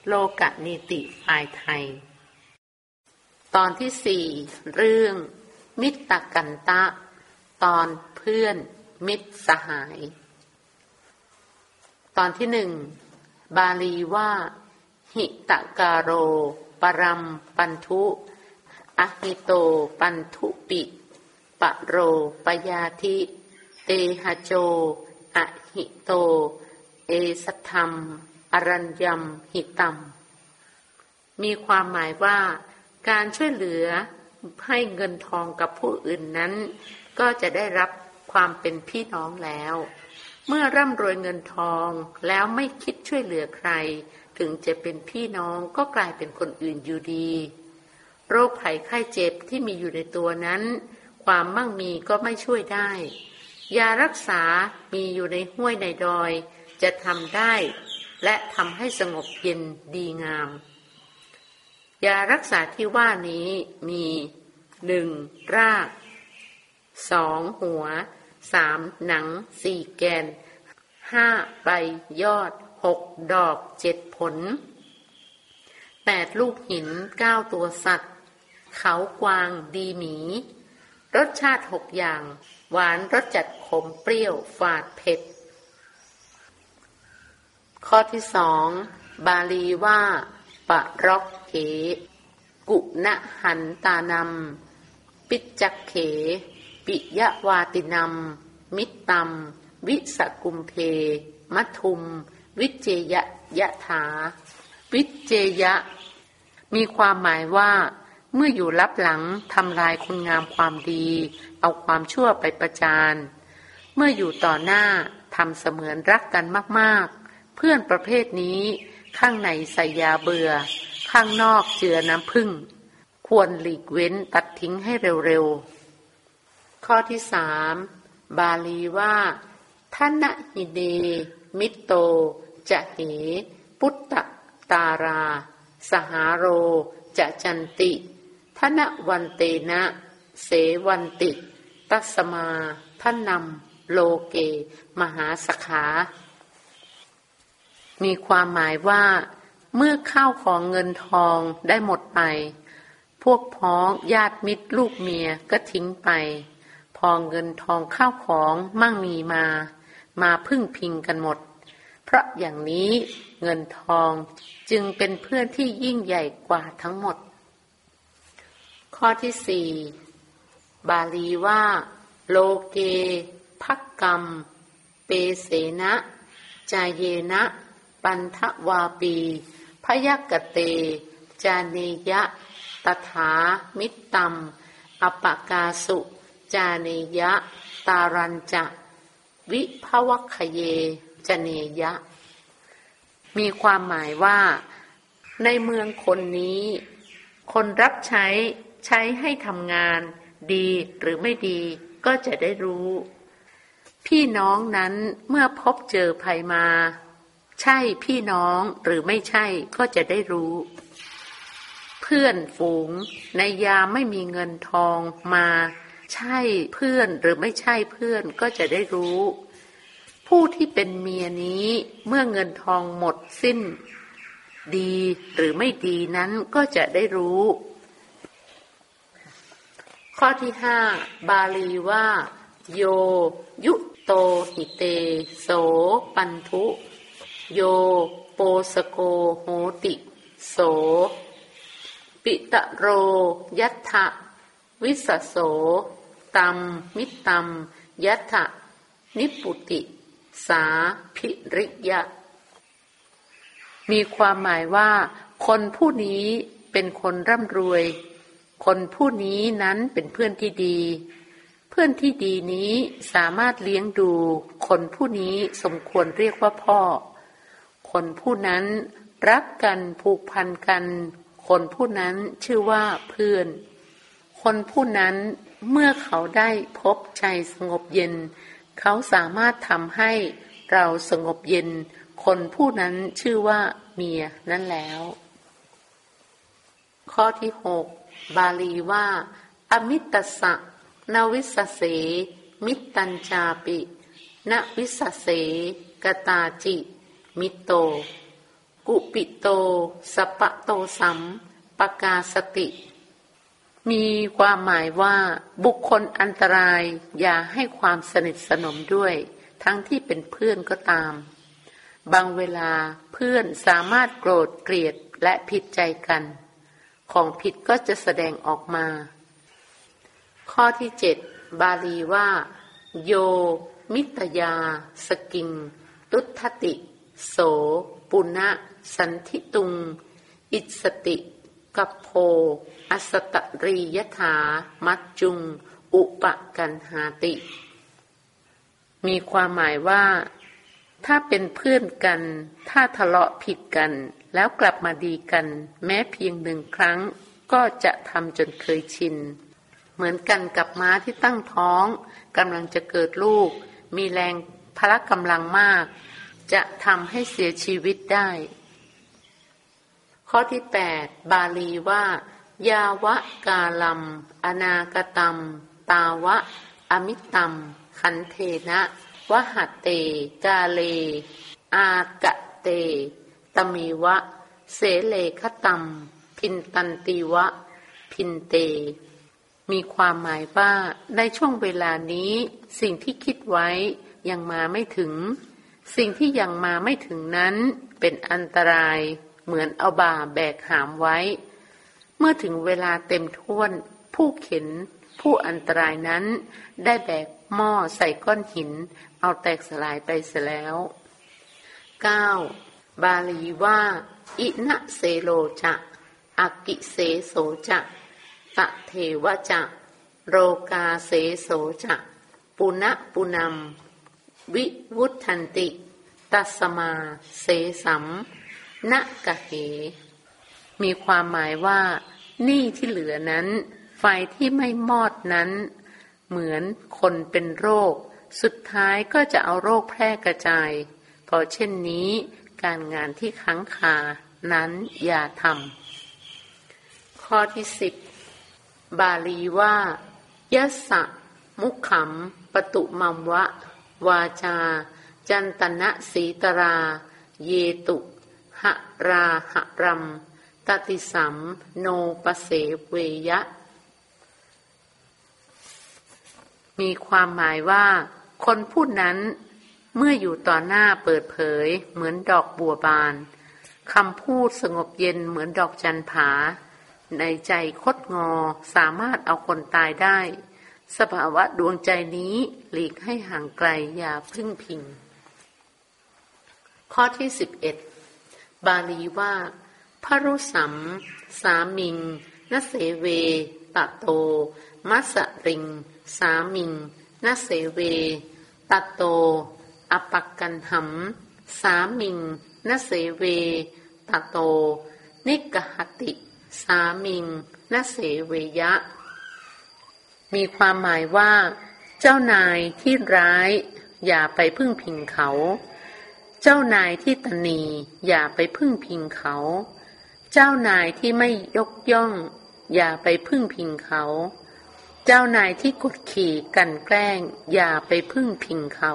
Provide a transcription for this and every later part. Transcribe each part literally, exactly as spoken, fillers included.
โลกนิติฝ่ายไทยตอนที่สี่เรื่องมิตรกันตะตอนเพื่อนมิตรสหายตอนที่หนึ่งบาลีว่าหิตกาโรปรัมปันทุอหิโตปันทุปิปะโรปยาธิเตหะโจอหิโตเอสัทธัมอรัญญัมหิตัมมีความหมายว่าการช่วยเหลือให้เงินทองกับผู้อื่นนั้นก็จะได้รับความเป็นพี่น้องแล้วเมื่อร่ำรวยเงินทองแล้วไม่คิดช่วยเหลือใครถึงจะเป็นพี่น้องก็กลายเป็นคนอื่นอยู่ดีโรคภัยไข้เจ็บที่มีอยู่ในตัวนั้นความมั่งมีก็ไม่ช่วยได้ยารักษามีอยู่ในห้วยในดอยจะทำได้และทำให้สงบเย็นดีงามยารักษาที่ว่านี้มีหนึ่งรากสองหัวสามหนังสี่แกนห้าใบยอดหกดอกเจ็ดผลแปดลูกหินเก้าตัวสัตว์เขากวางดีหมีรสชาติหกอย่างหวานรสจัดขมเปรี้ยวฝาดเผ็ดข้อที่สองบาลีว่าปะรอกเขกุณหันตานำปิจักเขปิยวาตินัมมิตตัมวิสกุมเพมัทุมวิเจยะยะถาวิเจยะมีความหมายว่าเมื่ออยู่ลับหลังทำลายคุณงามความดีเอาความชั่วไปประจานเมื่ออยู่ต่อหน้าทำเสมือนรักกันมากๆเพื่อนประเภทนี้ข้างในใส่ยาเบื่อข้างนอกเจือน้ำผึ้งควรหลีกเว้นตัดทิ้งให้เร็วๆข้อที่สามบาลีว่าทนะหิเดมิโตจะเหปุตตะตาราสหาโรจะจันติทนะวันเตนะเสวันติตัสมาทนัมโลเกมหาสขามีความหมายว่าเมื่อข้าวของเงินทองได้หมดไปพวกพ้องญาติมิตรลูกเมียก็ทิ้งไปพอเงินทองข้าวของมั่งมีมามาพึ่งพิงกันหมดเพราะอย่างนี้เงินทองจึงเป็นเพื่อนที่ยิ่งใหญ่กว่าทั้งหมดข้อที่สี่บาลีว่าโลเกภักกัมเปเสนะจาเยนะปันทวาปีพยักเตจาเนยะตถามิตตัมอปกาสุจาเนยะตารัญจะวิภวัคคเยจเนยะมีความหมายว่าในเมืองคนนี้คนรับใช้ใช้ให้ทำงานดีหรือไม่ดีก็จะได้รู้พี่น้องนั้นเมื่อพบเจอภัยมาใช่พี่น้องหรือไม่ใช่ก็จะได้รู้เพื่อนฝูงในยามไม่มีเงินทองมาใช่เพื่อนหรือไม่ใช่เพื่อนก็จะได้รู้ผู้ที่เป็นเมียนี้เมื่อเงินทองหมดสิ้นดีหรือไม่ดีนั้นก็จะได้รู้ข้อที่ห้าบาลีว่าโยยุโตหิเตโสปันทุโยโปสโกโหติโสปิตะโรยัตถะวิสโสตัมมิตัมยัตถะนิปุติสาภิริยะมีความหมายว่าคนผู้นี้เป็นคนร่ำรวยคนผู้นี้นั้นเป็นเพื่อนที่ดีเพื่อนที่ดีนี้สามารถเลี้ยงดูคนผู้นี้สมควรเรียกว่าพ่อคนผู้นั้นรักกันผูกพันกันคนผู้นั้นชื่อว่าเพื่อนคนผู้นั้นเมื่อเขาได้พบใจสงบเย็นเขาสามารถทำให้เราสงบเย็นคนผู้นั้นชื่อว่าเมียนั่นแล้วข้อที่หกบาลีว่าอมิตตสะนวิสเสมิตตัญจาปินวิสเสกตาจิมิโตกุปิโตสัปปะโตสัมปกาสติมีความหมายว่าบุคคลอันตรายอย่าให้ความสนิทสนมด้วยทั้งที่เป็นเพื่อนก็ตามบางเวลาเพื่อนสามารถโกรธเกลียดและผิดใจกันของผิดก็จะแสดงออกมาข้อที่เจ็ดบาลีว่าโยมิตยาสกิงตุทติโสปุณะสันทิตุงอิสติกัปโพอสตรียถามัจจุงอุปกันหาติมีความหมายว่าถ้าเป็นเพื่อนกันถ้าทะเลาะผิดกันแล้วกลับมาดีกันแม้เพียงหนึ่งครั้งก็จะทำจนเคยชินเหมือนกันกับม้าที่ตั้งท้องกำลังจะเกิดลูกมีแรงพละกำลังมากจะทำให้เสียชีวิตได้ข้อที่แปดบาลีว่ายาวะกาลัมอนากตัมตาวะอมิตัมขันเทนะวหเตกาเลอากะเตตมีวะเสเลคตัมพินตันติวะพินเตมีความหมายว่าในช่วงเวลานี้สิ่งที่คิดไว้ยังมาไม่ถึงสิ่งที่ยังมาไม่ถึงนั้นเป็นอันตรายเหมือนเอาบ่าแบกหามไว้เมื่อถึงเวลาเต็มท้วนผู้เข็นผู้อันตรายนั้นได้แบกหม้อใส่ก้อนหินเอาแตกสลายไปเสียแล้ว เก้า บาลีว่าอินะเสโลจะอากิเสโสจะตะเทวะจะโรกาเสโสจะปุณะปุนัมวิวุฒันติตัสมาเสสัมนะกะเหมีความหมายว่าหนี้ที่เหลือนั้นไฟที่ไม่มอดนั้นเหมือนคนเป็นโรคสุดท้ายก็จะเอาโรคแพร่กระจายเพราะเช่นนี้การงานที่ค้างคานั้นอย่าทำข้อที่สิบบาลีว่ายัสสะมุขัมปตุมัมวะวาจาจันตนะสีตราเยตุหะราหะรัมตติสัมโนปเสเวยะมีความหมายว่าคนผู้นั้นเมื่ออยู่ต่อหน้าเปิดเผยเหมือนดอกบัวบานคำพูดสงบเย็นเหมือนดอกจันผาในใจคดงอสามารถเอาคนตายได้สภาวะดวงใจนี้หลีกให้ห่างไกลอย่าพึ่งพิงข้อที่สิบเอ็ดบาลีว่าพรุสัมสามิงนเสเวตะโตมัสริงสามิงนเสเวตะโตอปักกันหัมสามิงนเสเวตะโตนิกหติสามิงนเสเวยะมีความหมายว่าเจ้านายที่ร้ายอย่าไปพึ่งพิงเขาเจ้านายที่ตนีอย่าไปพึ่งพิงเขาเจ้านายที่ไม่ยกย่องอย่าไปพึ่งพิงเขาเจ้านายที่กดขี่กันแกล้งอย่าไปพึ่งพิงเขา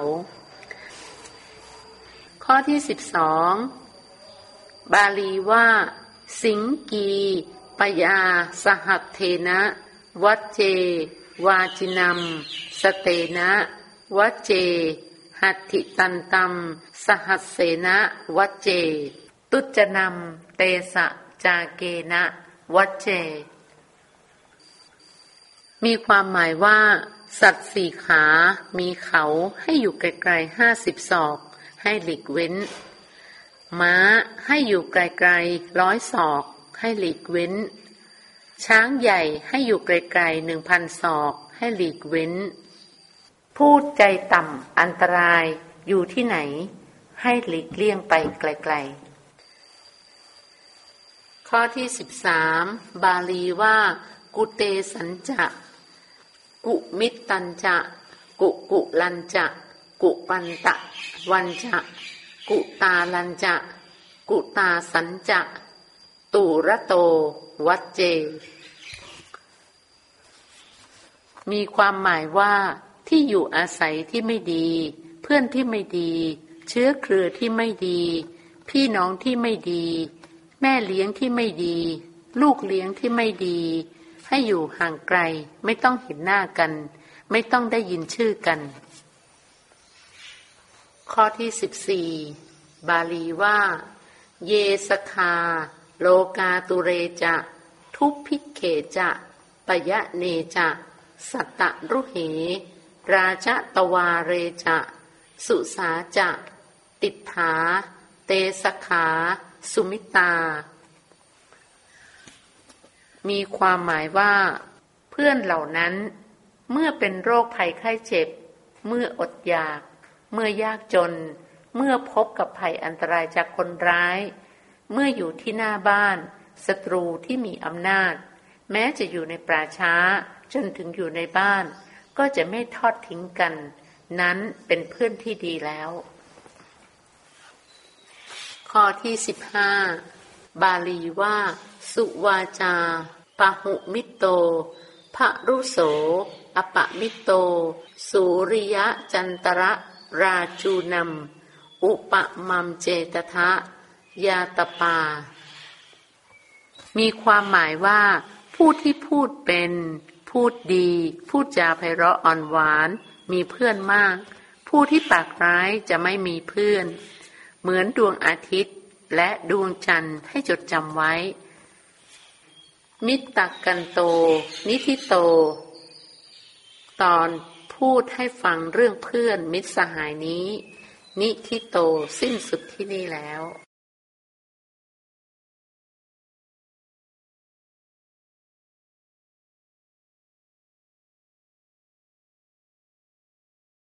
ข้อที่สิบสองบาลีว่าสิงกีปยาสหัตเทนะวัจเจวาจินัมสเตนะวัจเจหัตถิตันตัมสหัสเสนะวัจเจตุจนัมเตสะจาเกนะวัจเจมีความหมายว่าสัตว์สี่ขามีเขาให้อยู่ไกลๆห้าสิบศอกให้หลีกเว้นม้าให้อยู่ไกลๆร้อยศอกให้หลีกเว้นช้างใหญ่ให้อยู่ไกลๆหนึ่งพันศอกให้หลีกเว้นพูดใจต่ำอันตรายอยู่ที่ไหนให้หลีกเลี่ยงไปไกลๆข้อที่สิบสามบาลีว่ากุเตสัญจะกุมิตตัญจะกุกุลัญจะกุปันตะวันจะกุตาลัญจะกุตาสัญจะตูระโตวัจเจมีความหมายว่าที่อยู่อาศัยที่ไม่ดีเพื่อนที่ไม่ดีเชื้อเครือที่ไม่ดีพี่น้องที่ไม่ดีแม่เลี้ยงที่ไม่ดีลูกเลี้ยงที่ไม่ดีให้อยู่ห่างไกลไม่ต้องเห็นหน้ากันไม่ต้องได้ยินชื่อกันข้อที่สิบสี่บาลีว่าเยสคาโลกาตุเรจะทุพพิเขจะปยะเนจะสัตตรุเหราชตวาเรจะสุสาจะติฏฐาเตสขาสุมิตามีความหมายว่าเพื่อนเหล่านั้นเมื่อเป็นโรคภัยไข้เจ็บเมื่ออดอยากเมื่อยากจนเมื่อพบกับภัยอันตรายจากคนร้ายเมื่ออยู่ที่หน้าบ้านศัตรูที่มีอำนาจแม้จะอยู่ในป่าช้าจนถึงอยู่ในบ้านก็จะไม่ทอดทิ้งกันนั้นเป็นเพื่อนที่ดีแล้วข้อที่สิบห้าบาลีว่าสุวาจาปะหุมิโตภรุโสอปะมิโตสุริยะจันตระราจูนัมอุปมัมเจตทะยาตปามีความหมายว่าผู้ที่พูดเป็นพูดดีพูดจาไพเราะอ่อนหวานมีเพื่อนมากผู้ที่ปากร้ายจะไม่มีเพื่อนเหมือนดวงอาทิตย์และดวงจันทร์ให้จดจำไว้มิตรกันโตนิธิโตตอนพูดให้ฟังเรื่องเพื่อนมิตรสหายนี้นิธิโตสิ้นสุดที่นี่แล้ว